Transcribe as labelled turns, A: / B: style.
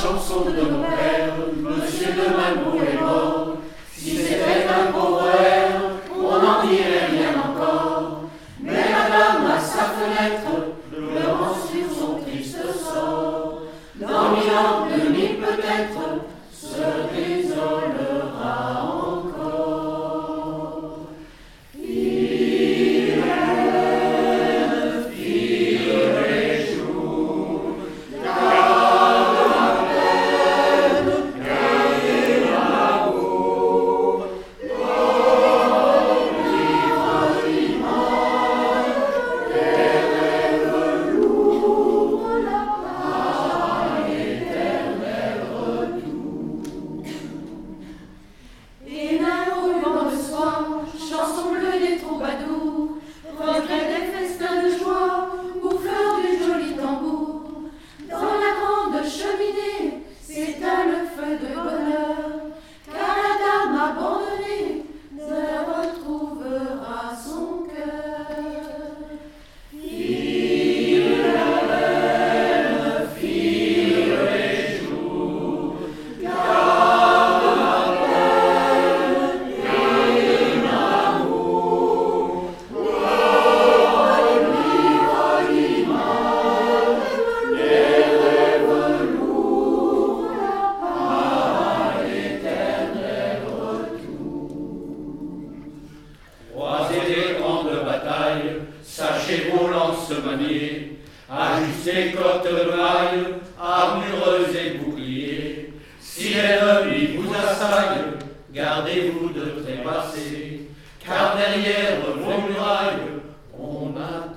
A: chanson de mon père, Monsieur de Malmont est mort. Si c'était un pauvre air, on n'en dirait rien encore. Mais madame à sa fenêtre, pleurant sur son triste sort, dans 1000 ans, 2000 peut-être, se désolera encore. Il est fille et jour, garde la peine, gardez l'amour, livre l'image, les rêves lourds, à l'éternel retour. Et d'un roulement de soie, chanson bleue des troubadours, regret des festins de joie, bouffeur du joli tambour. Dans la grande cheminée s'éteint le feu de bonheur, car la dame abandonnée ne retrouvera son cœur. Fille belle, fille et jour, garde la peine et l'amour, livre l'image, les rêves lourds, à l'éternel retour.
B: Croisez les grandes batailles, sachez vos lances manier, ajustez côtes de mailles, armureuses et boucliers. Si l'ennemi vous assaille, gardez-vous de trépasser, car derrière vos murailles, on a